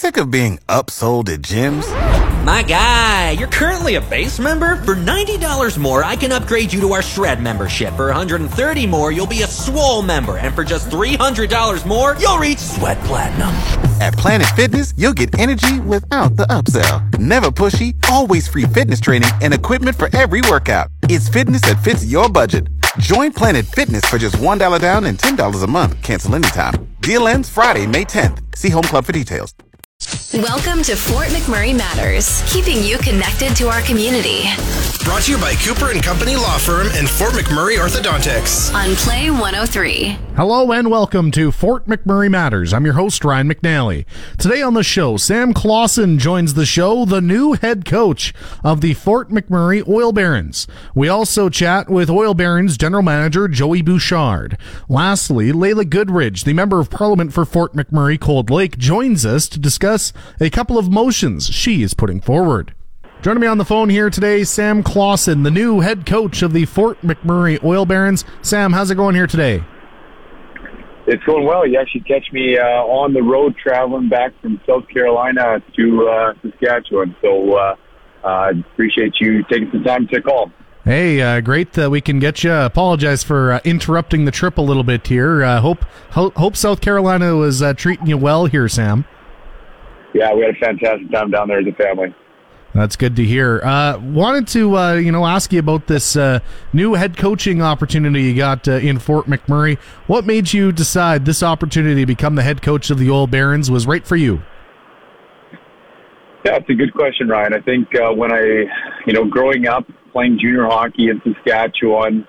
Sick of being upsold at gyms? My guy, you're currently a base member? For $90 more, I can upgrade you to our Shred membership. For $130 more, you'll be a Swole member. And for just $300 more, you'll reach Sweat Platinum. At Planet Fitness, you'll get energy without the upsell. Never pushy, always free fitness training and equipment for every workout. It's fitness that fits your budget. Join Planet Fitness for just $1 down and $10 a month. Cancel anytime. Deal ends Friday, May 10th. See Home Club for details. Welcome to Fort McMurray Matters, keeping you connected to our community. Brought to you by Cooper & Company Law Firm and Fort McMurray Orthodontics. On Play 103. Hello and welcome to Fort McMurray Matters. I'm your host, Ryan McNally. Today on the show, Sam Clausen joins the show, the new head coach of the Fort McMurray Oil Barons. We also chat with Oil Barons General Manager Joey Bouchard. Lastly, Layla Goodridge, the Member of Parliament for Fort McMurray Cold Lake, joins us to discuss a couple of motions she is putting forward. Joining me on the phone here today, Sam Clausen, the new head coach of the Fort McMurray Oil Barons. Sam, how's it going here today? It's going well. You actually catch me on the road traveling back from South Carolina to Saskatchewan. So I appreciate you taking some time to call. Hey, great that we can get you. Apologize for interrupting the trip a little bit here. Hope South Carolina was treating you well here, Sam. Yeah, we had a fantastic time down there as a family. That's good to hear. Wanted to ask you about this new head coaching opportunity you got in Fort McMurray. What made you decide this opportunity to become the head coach of the Oil Barons was right for you? Yeah, it's a good question, Ryan. I think when growing up playing junior hockey in Saskatchewan,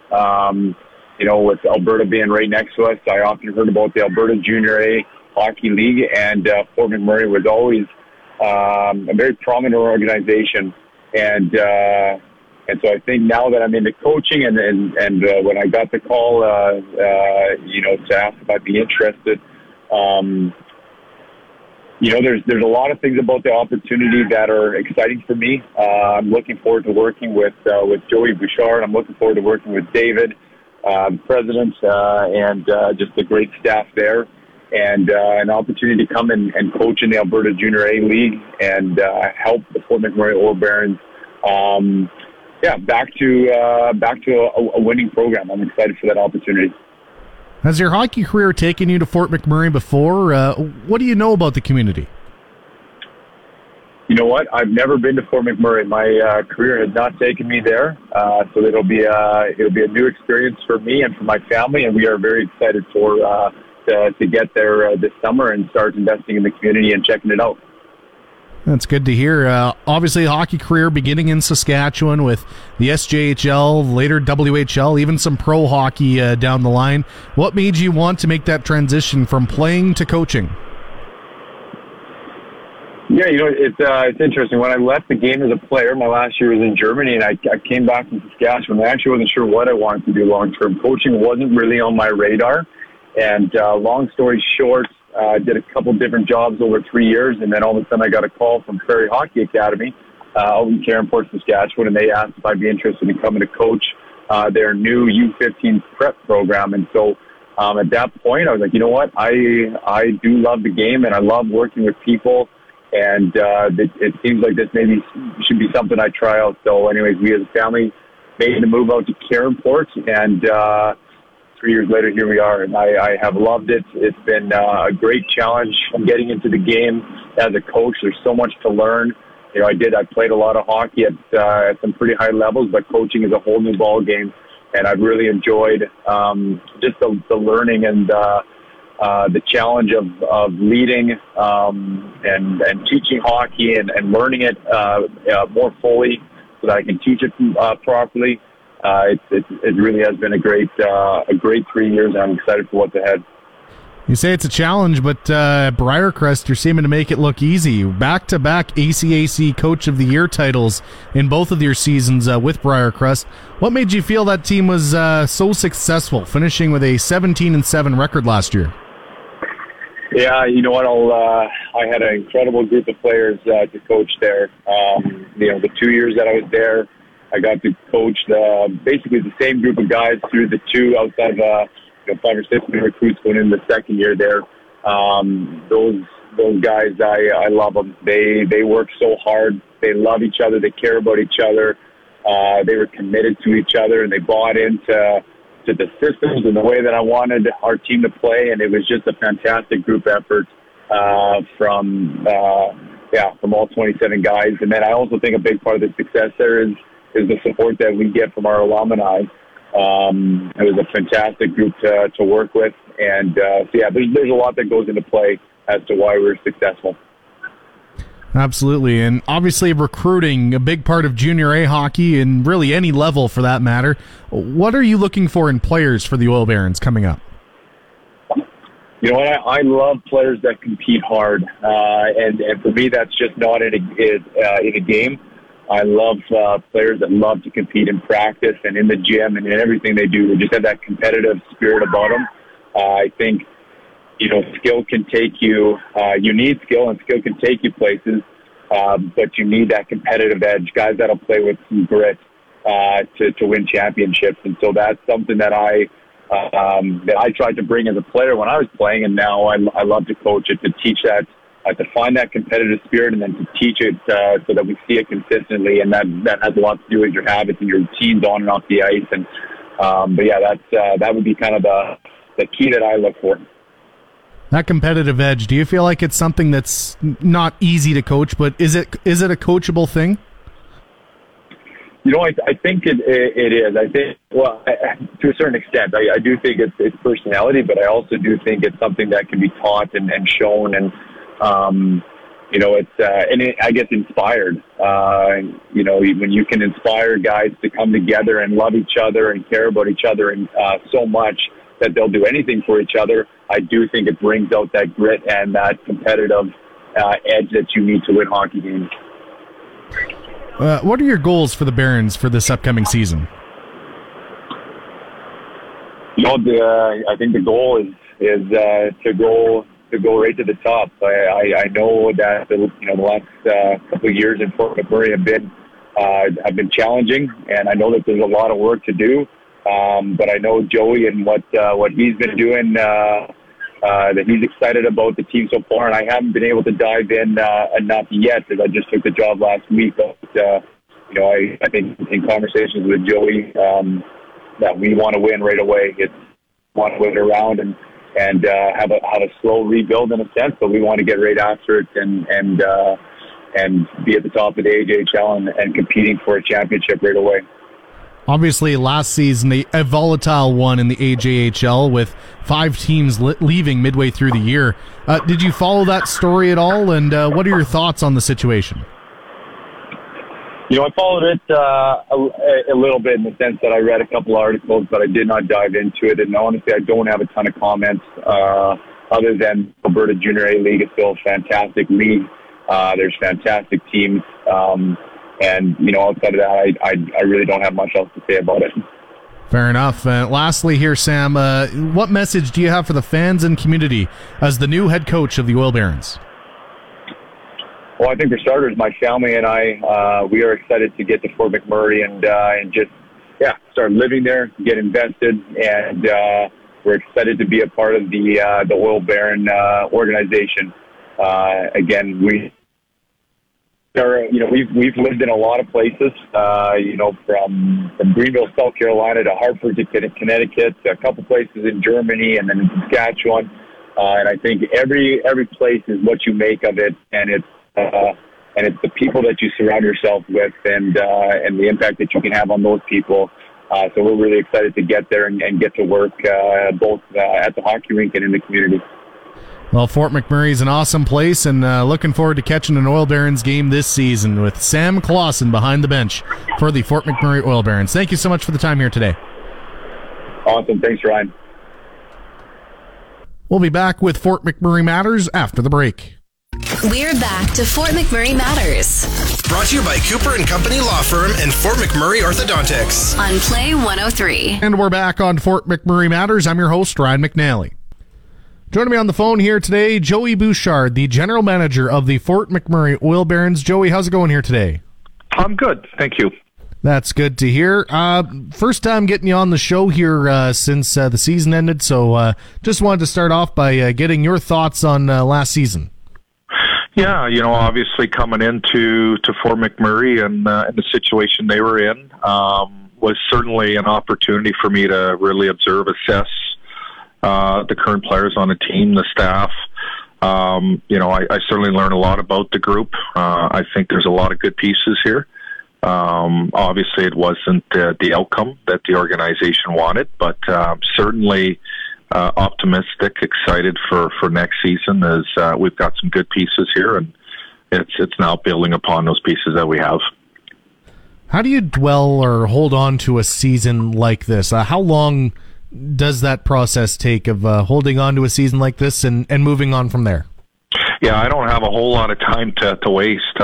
with Alberta being right next to us, I often heard about the Alberta Junior A Hockey League, and Fort McMurray was always a very prominent organization, and so I think now that I'm into coaching, and when I got the call, to ask if I'd be interested, there's a lot of things about the opportunity that are exciting for me. I'm looking forward to working with Joey Bouchard. I'm looking forward to working with David, the president, and just the great staff there. And an opportunity to come and coach in the Alberta Junior A League and help the Fort McMurray Oil Barons, back to a winning program. I'm excited for that opportunity. Has your hockey career taken you to Fort McMurray before? What do you know about the community? You know what? I've never been to Fort McMurray. My career has not taken me there, so it'll be a new experience for me and for my family, and we are very excited to get there this summer and start investing in the community and checking it out. That's good to hear. Obviously, a hockey career beginning in Saskatchewan with the SJHL, later WHL, even some pro hockey down the line. What made you want to make that transition from playing to coaching? Yeah, it's interesting. When I left the game as a player, my last year was in Germany, and I came back from Saskatchewan. I actually wasn't sure what I wanted to do long-term. Coaching wasn't really on my radar. And long story short, I did a couple different jobs over 3 years, and then all of a sudden I got a call from Prairie Hockey Academy out in Carenport, Saskatchewan, and they asked if I'd be interested in coming to coach their new U15 prep program. And so at that point, I was like, you know what, I do love the game, and I love working with people, and it seems like this maybe should be something I try out. So anyways, we as a family made the move out to Carenport, and 3 years later, here we are, and I have loved it. It's been a great challenge. I'm getting into the game as a coach. There's so much to learn. I played a lot of hockey at some pretty high levels, but coaching is a whole new ball game, and I've really enjoyed just the learning and the challenge of leading and teaching hockey and learning it more fully so that I can teach it properly. It really has been a great 3 years, and I'm excited for what's ahead. You say it's a challenge, but Briarcrest, you're seeming to make it look easy. Back-to-back ACAC Coach of the Year titles in both of your seasons with Briarcrest. What made you feel that team was so successful, finishing with a 17-7 record last year? Yeah, you know what? I had an incredible group of players to coach there. The 2 years that I was there, I got to coach basically the same group of guys through the two outside of 5 or 6 new recruits going in the second year there. Those those guys, I love them. They work so hard. They love each other. They care about each other. They were committed to each other, and they bought into the systems and the way that I wanted our team to play. And it was just a fantastic group effort from all 27 guys. And then I also think a big part of the success there is the support that we get from our alumni. It was a fantastic group to work with. And there's a lot that goes into play as to why we're successful. Absolutely, and obviously recruiting, a big part of junior A hockey and really any level for that matter. What are you looking for in players for the Oil Barons coming up? You know what? I love players that compete hard, and for me, that's just not in a game. I love players that love to compete in practice and in the gym and in everything they do. They just have that competitive spirit about them. I think, skill can take you, you need skill, and skill can take you places, but you need that competitive edge, guys that'll play with some grit to win championships. And so that's something that I tried to bring as a player when I was playing, and now I love to coach it, to teach that, to find that competitive spirit, and then to teach it so that we see it consistently. And that has a lot to do with your habits and your routines on and off the ice. And that would be kind of the key that I look for. That competitive edge, do you feel like it's something that's not easy to coach, but is it a coachable thing? I think it is. I think, to a certain extent, I do think it's personality, but I also do think it's something that can be taught and shown, and I guess inspired. When you can inspire guys to come together and love each other and care about each other and so much that they'll do anything for each other, I do think it brings out that grit and that competitive edge that you need to win hockey games. What are your goals for the Barons for this upcoming season? I think the goal is to go right to the top. I know that the last couple of years in Fort McMurray have been challenging, and I know that there's a lot of work to do. But I know Joey and what he's been doing, that he's excited about the team so far, and I haven't been able to dive in enough yet because I just took the job last week. But I think in conversations with Joey that we want to win right away. It's want to win it around and have a slow rebuild in a sense, but we want to get right after it and be at the top of the AJHL and competing for a championship right away. Obviously, last season, a volatile one in the AJHL with 5 teams leaving midway through the year. Did you follow that story at all, and what are your thoughts on the situation? I followed it a little bit in the sense that I read a couple articles, but I did not dive into it. And honestly, I don't have a ton of comments other than Alberta Junior A League is still a fantastic league. There's fantastic teams. And, outside of that, I really don't have much else to say about it. Fair enough. Lastly here, Sam, what message do you have for the fans and community as the new head coach of the Oil Barons? Well, I think for starters, my family and I, we are excited to get to Fort McMurray and just start living there, get invested, and we're excited to be a part of the Oil Baron organization. Again, we've lived in a lot of places, from Greenville, South Carolina to Hartford to Connecticut, a couple places in Germany, and then in Saskatchewan. And I think every place is what you make of it, and it's the people that you surround yourself with, and the impact that you can have on those people. So we're really excited to get there and get to work both at the hockey rink and in the community. Well, Fort McMurray is an awesome place, and looking forward to catching an Oil Barons game this season with Sam Clausen behind the bench for the Fort McMurray Oil Barons. Thank you so much for the time here today. Awesome. Thanks, Ryan. We'll be back with Fort McMurray Matters after the break. We're back to Fort McMurray Matters. Brought to you by Cooper & Company Law Firm and Fort McMurray Orthodontics. On Play 103. And we're back on Fort McMurray Matters. I'm your host, Ryan McNally. Joining me on the phone here today, Joey Bouchard, the general manager of the Fort McMurray Oil Barons. Joey, how's it going here today? I'm good, thank you. That's good to hear. First time getting you on the show here since the season ended, so just wanted to start off by getting your thoughts on last season. Yeah, obviously coming into Fort McMurray and the situation they were in was certainly an opportunity for me to really observe, assess the current players on the team, the staff. I certainly learned a lot about the group. I think there's a lot of good pieces here. Obviously, it wasn't the outcome that the organization wanted, but certainly optimistic, excited for next season as we've got some good pieces here, and it's now building upon those pieces that we have. How do you dwell or hold on to a season like this? How long does that process take of holding on to a season like this and moving on from there? Yeah, I don't have a whole lot of time to waste.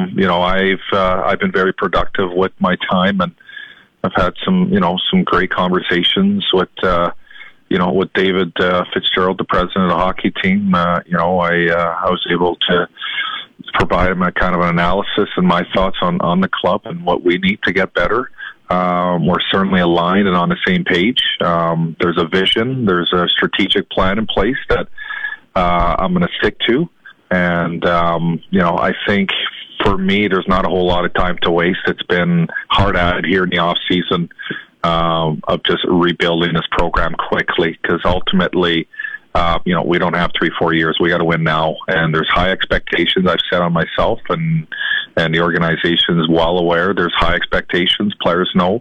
I've been very productive with my time, and I've had some great conversations with David Fitzgerald, the president of the hockey team. I was able to provide him a kind of an analysis and my thoughts on the club and what we need to get better. We're certainly aligned and on the same page. There's a vision, there's a strategic plan in place that I'm going to stick to. And, I think for me, there's not a whole lot of time to waste. It's been hard at it here in the off season of just rebuilding this program quickly, because ultimately, we don't have 3-4 years. We got to win now. And there's high expectations I've set on myself, and the organization is well aware there's high expectations. Players know.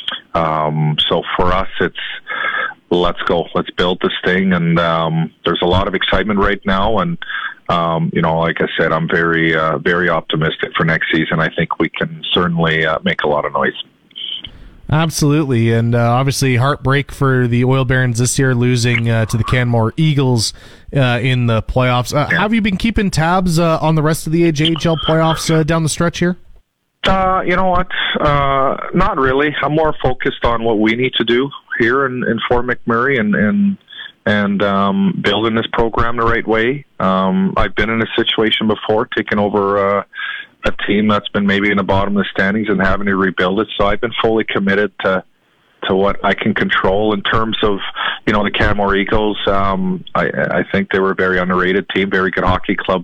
So for us, it's let's go. Let's build this thing. And there's a lot of excitement right now. And, like I said, I'm very, very optimistic for next season. I think we can certainly make a lot of noise. Absolutely, and obviously heartbreak for the Oil Barons this year, losing to the Canmore Eagles in the playoffs. Have you been keeping tabs on the rest of the AJHL playoffs down the stretch here? You know what? Not really. I'm more focused on what we need to do here in Fort McMurray and building this program the right way. I've been in a situation before, taking over a team that's been maybe in the bottom of the standings and having to rebuild it. So I've been fully committed to what I can control in terms of, the Canmore Eagles. I think they were a very underrated team, very good hockey club.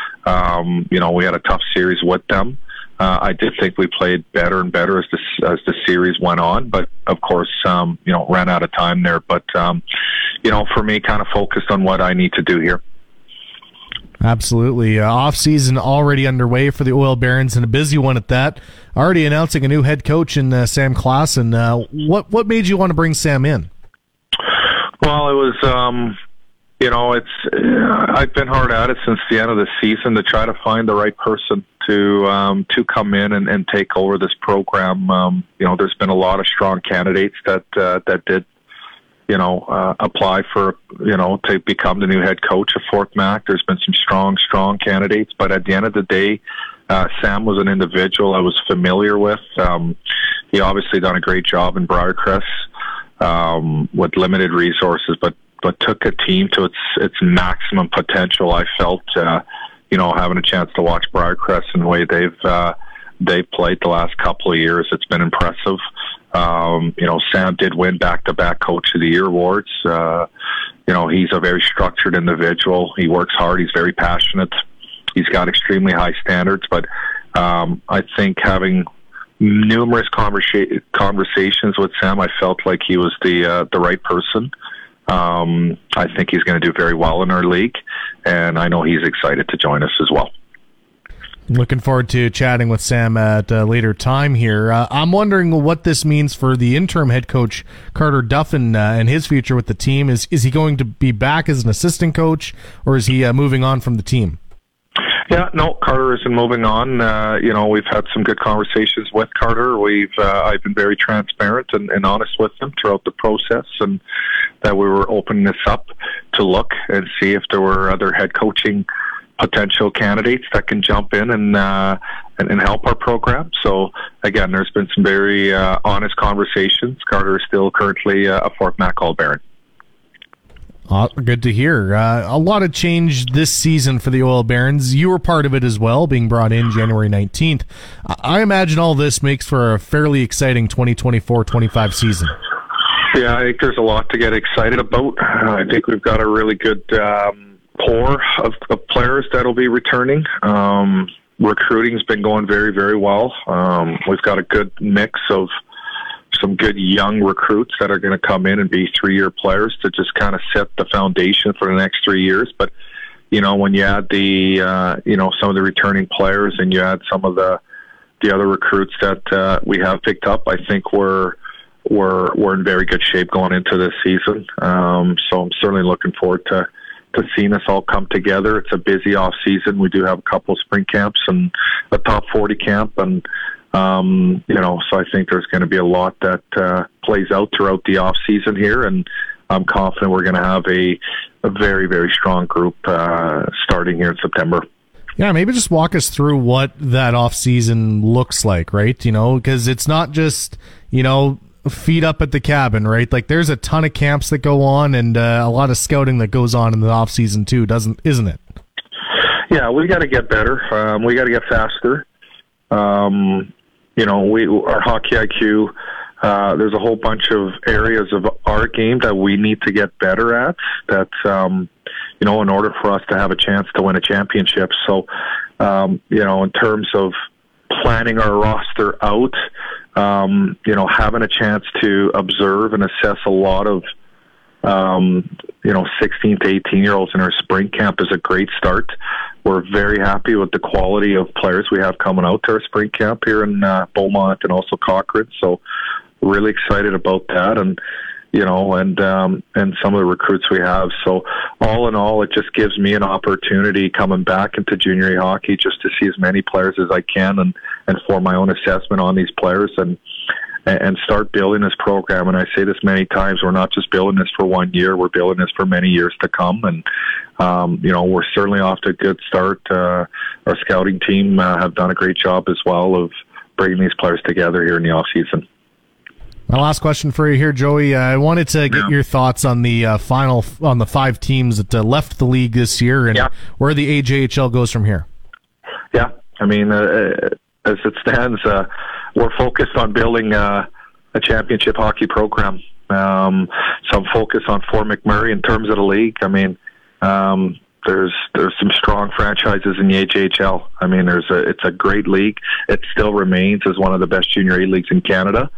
We had a tough series with them. I did think we played better and better as the series went on, but of course, ran out of time there. But, for me, kind of focused on what I need to do here. Absolutely. Off-season already underway for the Oil Barons, and a busy one at that. Already announcing a new head coach in Sam Klassen. What made you want to bring Sam in? Well, it was, I've been hard at it since the end of the season to try to find the right person to come in and take over this program. There's been a lot of strong candidates that did apply for, to become the new head coach of Fort Mac. There's been some strong candidates, but at the end of the day, Sam was an individual I was familiar with. He obviously done a great job in Briarcrest with limited resources, but took a team to its maximum potential. I felt, having a chance to watch Briarcrest and the way they've played the last couple of years, it's been impressive. Sam did win back-to-back Coach of the Year awards. He's a very structured individual. He works hard. He's very passionate. He's got extremely high standards. But I think having numerous conversations with Sam, I felt like he was the right person. I think he's going to do very well in our league, and I know he's excited to join us as well. Looking forward to chatting with Sam at a later time here. I'm wondering what this means for the interim head coach, Carter Duffin, and his future with the team. Is he going to be back as an assistant coach, or is he moving on from the team? Yeah, no, Carter isn't moving on. We've had some good conversations with Carter. I've been very transparent and honest with him throughout the process, and that we were opening this up to look and see if there were other head coaching potential candidates that can jump in and help our program. So again, there's been some very honest conversations. Carter is still currently a Fort Mac All-Baron. Good to hear. A lot of change this season for the Oil Barons. You were part of it as well, being brought in January 19th. I imagine all this makes for a fairly exciting 2024-25 season. Yeah, I think there's a lot to get excited about. I think we've got a really good core of players that'll be returning. Recruiting's been going very, very well. We've got a good mix of some good young recruits that are going to come in and be 3-year players to just kind of set the foundation for the next 3 years. But, when you add the, some of the returning players and you add some of the other recruits that we have picked up, I think we're in very good shape going into this season. So I'm certainly looking forward to seeing us all come together. It's a busy off season. We do have a couple of spring camps and a top 40 camp, and so I think there's going to be a lot that plays out throughout the off season here, and I'm confident we're going to have a very, very strong group starting here in September. Yeah, maybe just walk us through what that off season looks like, right? Because it's not just feet up at the cabin, right? Like there's a ton of camps that go on and a lot of scouting that goes on in the off season too, isn't it? Yeah, we got to get better. We got to get faster. Our hockey IQ, there's a whole bunch of areas of our game that we need to get better at. That's, in order for us to have a chance to win a championship. So, in terms of planning our roster out, having a chance to observe and assess a lot of, 16 to 18-year-olds in our spring camp is a great start. We're very happy with the quality of players we have coming out to our spring camp here in Beaumont and also Cochrane. So really excited about that, and some of the recruits we have. So all in all, it just gives me an opportunity coming back into junior A hockey just to see as many players as I can and form my own assessment on these players and start building this program. And I say this many times, we're not just building this for 1 year, we're building this for many years to come. And, we're certainly off to a good start. Our scouting team have done a great job as well of bringing these players together here in the off season. My last question for you here, Joey. I wanted to get your thoughts on the on the 5 teams that left the league this year and where the AJHL goes from here. Yeah, I mean, as it stands, we're focused on building a championship hockey program. So I'm focused on Fort McMurray in terms of the league. I mean, there's some strong franchises in the AJHL. I mean, it's a great league. It still remains as one of the best junior A leagues in Canada.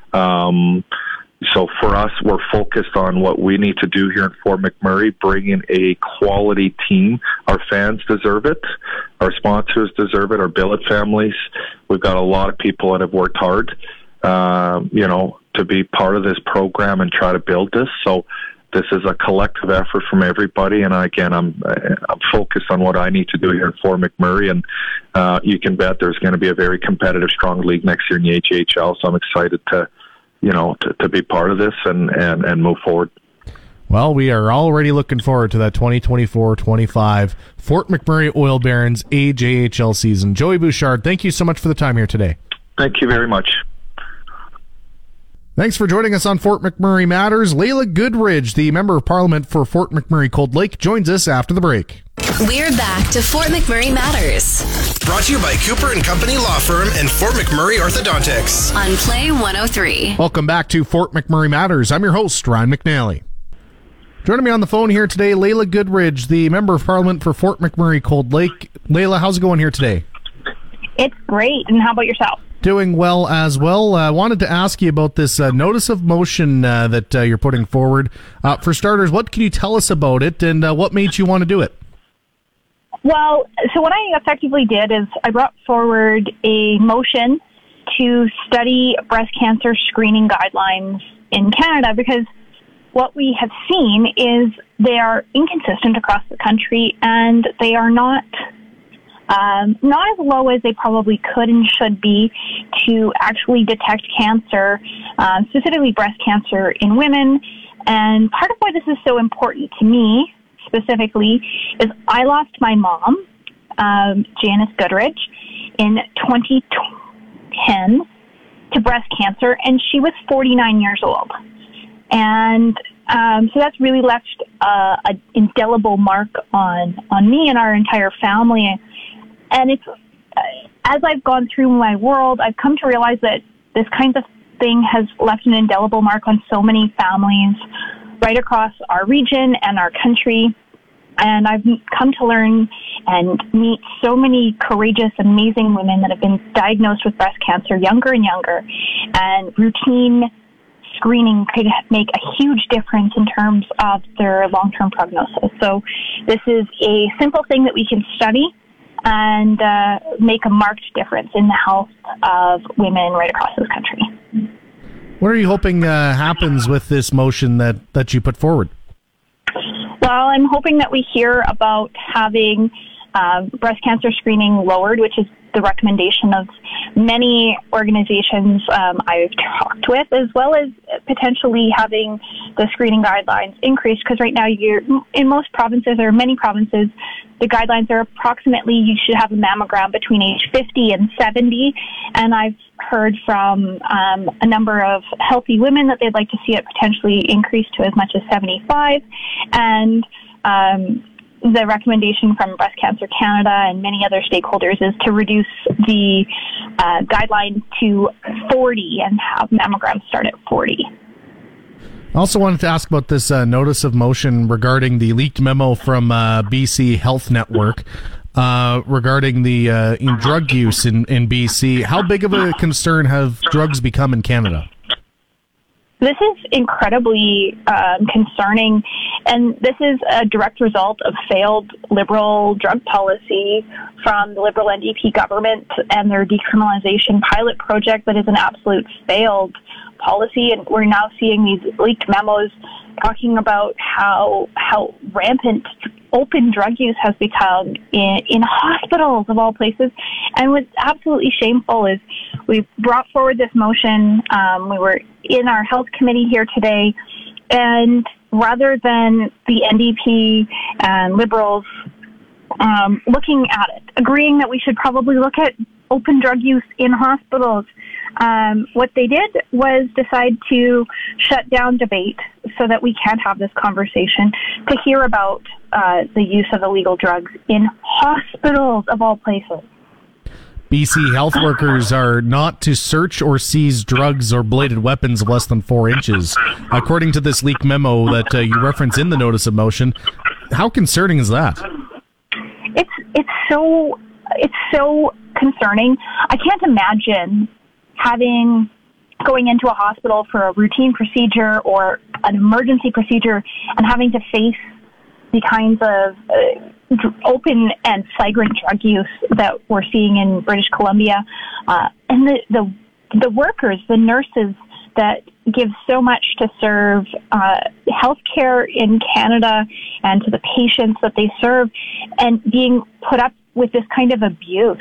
So for us, we're focused on what we need to do here in Fort McMurray, bring in a quality team. Our fans deserve it. Our sponsors deserve it. Our billet families. We've got a lot of people that have worked hard, to be part of this program and try to build this. So this is a collective effort from everybody. And again, I'm focused on what I need to do here in Fort McMurray. And you can bet there's going to be a very competitive, strong league next year in the AJHL. So I'm excited to be part of this and move forward. Well, we are already looking forward to that 2024-25 Fort McMurray Oil Barons AJHL season. Joey Bouchard, thank you so much for the time here today. Thank you very much. Thanks for joining us on Fort McMurray Matters. Layla Goodridge, the Member of Parliament for Fort McMurray Cold Lake, joins us after the break. We're back to Fort McMurray Matters. Brought to you by Cooper & Company Law Firm and Fort McMurray Orthodontics. On Play 103. Welcome back to Fort McMurray Matters. I'm your host, Ryan McNally. Joining me on the phone here today, Layla Goodridge, the Member of Parliament for Fort McMurray Cold Lake. Layla, how's it going here today? It's great. And how about yourself? Doing well as well. I wanted to ask you about this notice of motion that you're putting forward. For starters, what can you tell us about it, and what made you want to do it? Well, so what I effectively did is I brought forward a motion to study breast cancer screening guidelines in Canada, because what we have seen is they are inconsistent across the country, and they are not as low as they probably could and should be to actually detect cancer, specifically breast cancer in women. And part of why this is so important to me specifically is I lost my mom, Janice Goodridge, in 2010 to breast cancer, and she was 49 years old. And so that's really left an indelible mark on me and our entire family. And it's as I've gone through my world, I've come to realize that this kind of thing has left an indelible mark on so many families right across our region and our country. And I've come to learn and meet so many courageous, amazing women that have been diagnosed with breast cancer younger and younger. And routine screening could make a huge difference in terms of their long-term prognosis. So this is a simple thing that we can study and make a marked difference in the health of women right across this country. What are you hoping happens with this motion that you put forward? Well, I'm hoping that we hear about having breast cancer screening lowered, which is the recommendation of many organizations I've talked with, as well as potentially having the screening guidelines increased, because right now in most provinces, or many provinces, the guidelines are approximately you should have a mammogram between age 50 and 70, and I've heard from a number of healthy women that they'd like to see it potentially increased to as much as 75, and the recommendation from Breast Cancer Canada and many other stakeholders is to reduce the guideline to 40 and have mammograms start at 40. I also wanted to ask about this notice of motion regarding the leaked memo from BC Health Network regarding the drug use in BC. How big of a concern have drugs become in Canada? This is incredibly concerning, and this is a direct result of failed Liberal drug policy from the Liberal NDP government and their decriminalization pilot project that is an absolute failed policy. And we're now seeing these leaked memos talking about how rampant open drug use has become in hospitals of all places. And what's absolutely shameful is we brought forward this motion. We were in our health committee here today, and rather than the NDP and Liberals looking at it, agreeing that we should probably look at open drug use in hospitals, what they did was decide to shut down debate so that we can't have this conversation, to hear about the use of illegal drugs in hospitals of all places. BC health workers are not to search or seize drugs or bladed weapons of less than 4 inches, according to this leaked memo that you reference in the notice of motion. How concerning is that? It's so concerning. I can't imagine going into a hospital for a routine procedure or an emergency procedure and having to face the kinds of open and flagrant drug use that we're seeing in British Columbia, and the workers, the nurses that give so much to serve healthcare in Canada and to the patients that they serve, and being put up with this kind of abuse.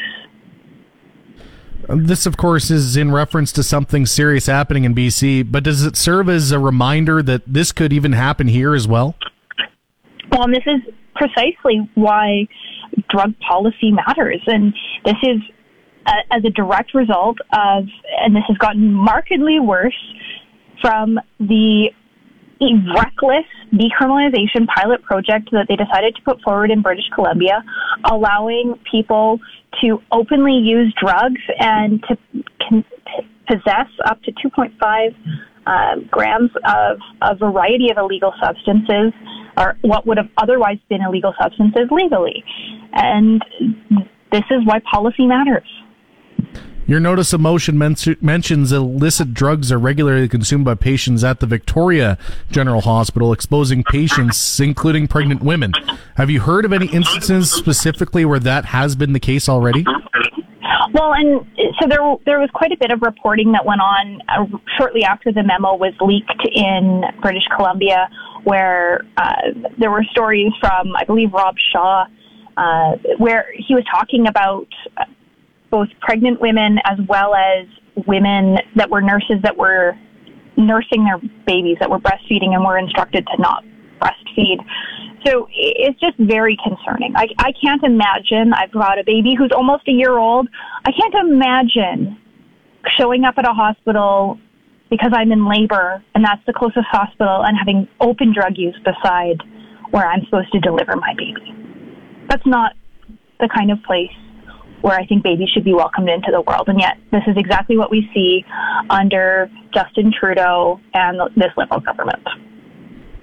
This, of course, is in reference to something serious happening in BC, but does it serve as a reminder that this could even happen here as well? Well, and this is precisely why drug policy matters. And this is as a direct result of, and this has gotten markedly worse from the reckless decriminalization pilot project that they decided to put forward in British Columbia, allowing people to openly use drugs and to possess up to 2.5 grams of a variety of illegal substances, or what would have otherwise been illegal substances, legally. And this is why policy matters. Your notice of motion mentions illicit drugs are regularly consumed by patients at the Victoria General Hospital, exposing patients, including pregnant women. Have you heard of any instances specifically where that has been the case already? Well, and so there was quite a bit of reporting that went on shortly after the memo was leaked in British Columbia, where there were stories from, I believe, Rob Shaw, where he was talking about both pregnant women as well as women that were nurses that were nursing their babies, that were breastfeeding and were instructed to not breastfeed. So it's just very concerning. I can't imagine. I've got a baby who's almost a year old. I can't imagine showing up at a hospital because I'm in labor and that's the closest hospital, and having open drug use beside where I'm supposed to deliver my baby. That's not the kind of place where I think babies should be welcomed into the world. And yet this is exactly what we see under Justin Trudeau and this Liberal government.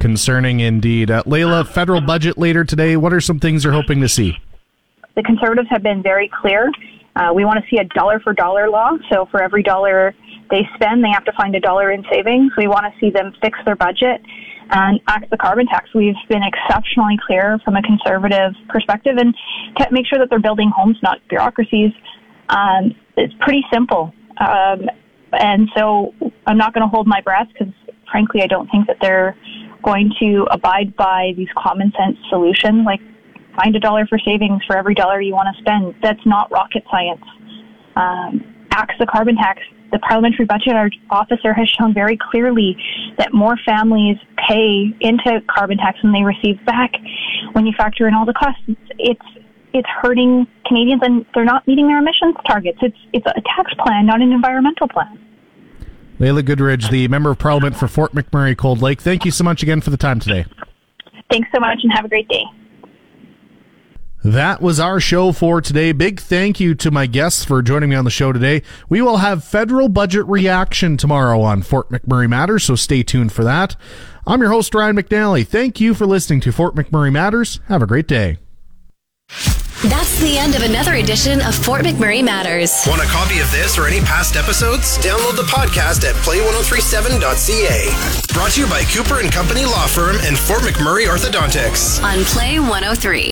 Concerning indeed. Layla, federal budget later today. What are some things you're hoping to see? The Conservatives have been very clear. We want to see a dollar-for-dollar law. So for every dollar they spend, they have to find $1 in savings. We want to see them fix their budget and axe the carbon tax. We've been exceptionally clear from a Conservative perspective, and to make sure that they're building homes, not bureaucracies. It's pretty simple. And so I'm not going to hold my breath because, frankly, I don't think that they're going to abide by these common sense solutions like find $1 for savings for every dollar you want to spend. That's not rocket science. Axe the carbon tax. The Parliamentary Budget Officer has shown very clearly that more families pay into carbon tax than they receive back. When you factor in all the costs, it's hurting Canadians, and they're not meeting their emissions targets. It's a tax plan, not an environmental plan. Layla Goodridge, the Member of Parliament for Fort McMurray Cold Lake. Thank you so much again for the time today. Thanks so much, and have a great day. That was our show for today. Big thank you to my guests for joining me on the show today. We will have federal budget reaction tomorrow on Fort McMurray Matters, so stay tuned for that. I'm your host, Ryan McNally. Thank you for listening to Fort McMurray Matters. Have a great day. That's the end of another edition of Fort McMurray Matters. Want a copy of this or any past episodes? Download the podcast at play1037.ca. Brought to you by Cooper & Company Law Firm and Fort McMurray Orthodontics. On Play 103.